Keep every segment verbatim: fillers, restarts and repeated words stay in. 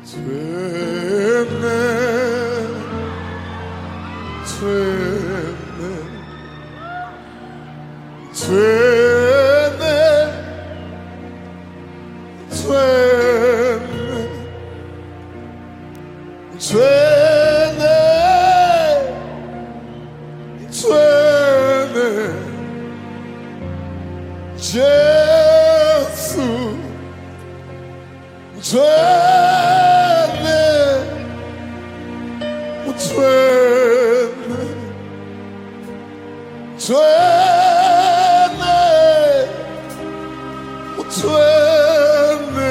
twende, twende, twende, twende, twende, twende, Jesu, twende, twende, twende, twende,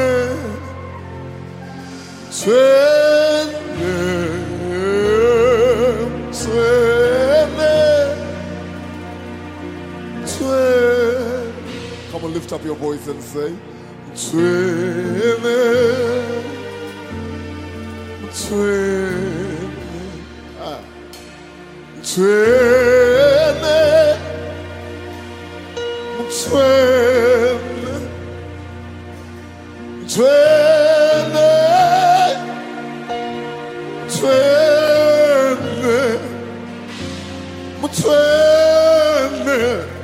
twende, twende. Come on, lift up your voice and say, twende, twende, ah, twende, twende, twende, twende, twende,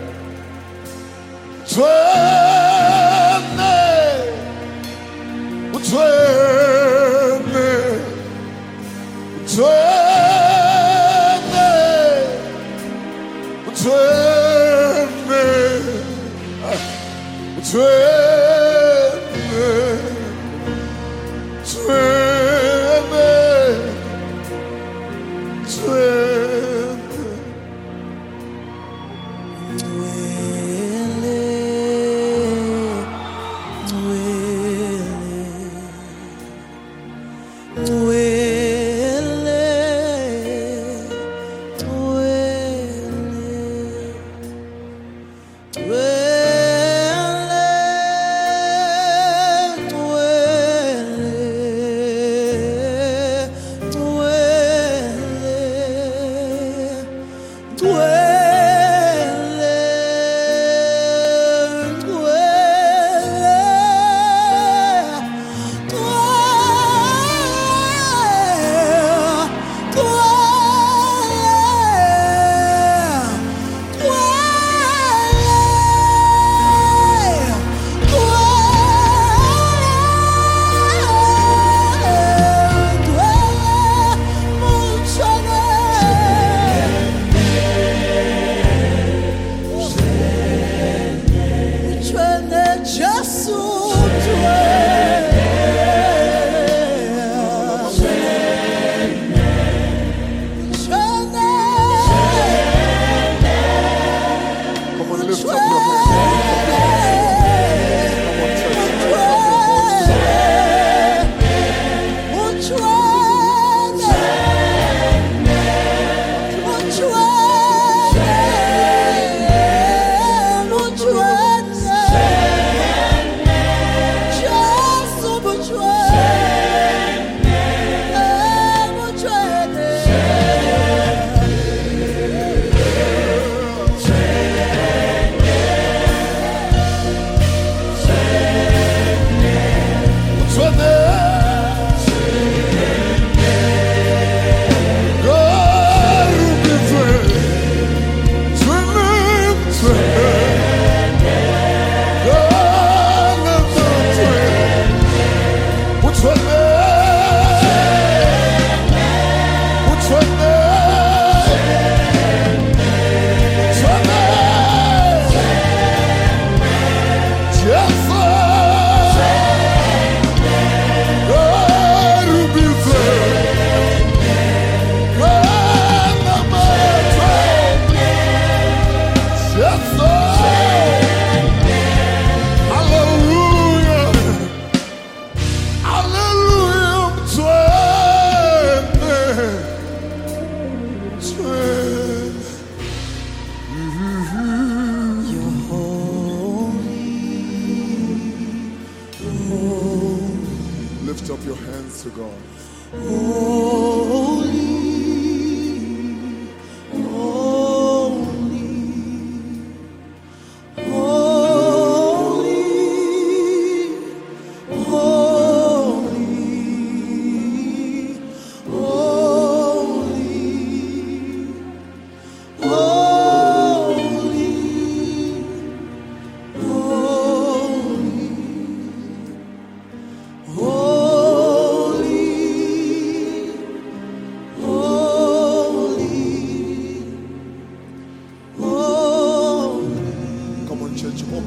twende, twende, twende, twende, Lift up your hands to God. Holy, holy, holy, holy,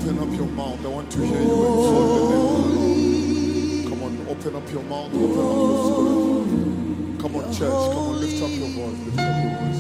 open up your mouth. I want to hear you exalt the name of the Lord. Come on, open up your mouth. Open up your spirit. Come on, church. Come on, lift up your voice. Lift up your voice.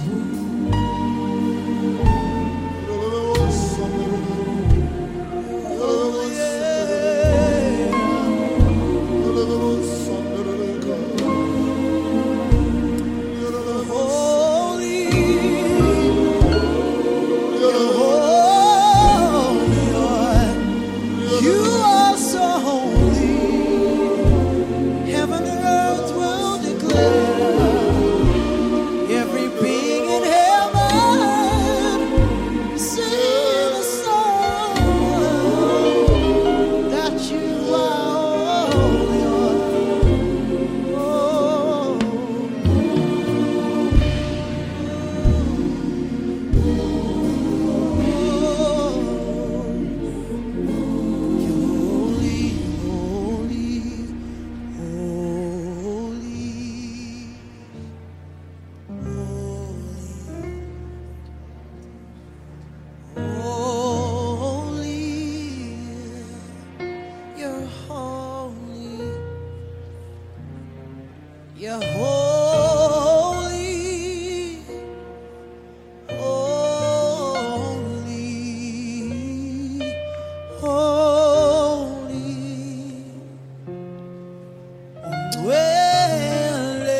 You're holy, holy, holy. Unwele,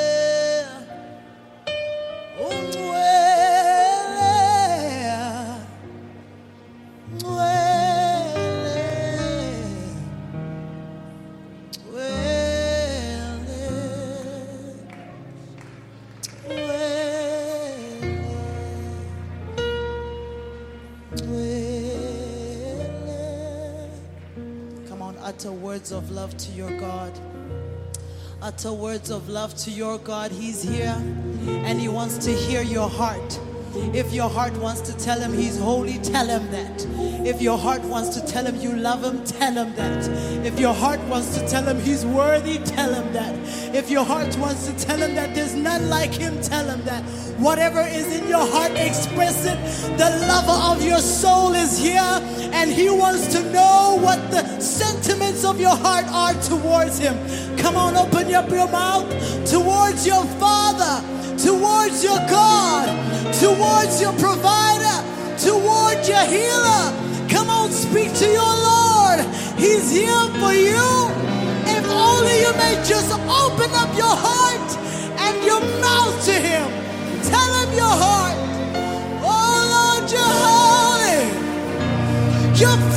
unwele, Come on, utter words of love to your God. Utter words of love to your God. He's here and He wants to hear your heart. If your heart wants to tell Him He's holy, tell Him that. If your heart wants to tell Him you love Him, tell Him that. If your heart wants to tell Him He's worthy, tell Him that. If your heart wants to tell Him that there's none like Him, tell Him that. Whatever is in your heart, express it. The lover of your soul is here and He wants to know what the sentiments of your heart are towards Him. Come on, open up your mouth towards your Father, towards your God, towards your provider, towards your healer. Come on, speak to your Lord. He's here for you. If only you may just open up your heart and your mouth to Him. Tell Him your heart. Oh Lord, you're holy. You're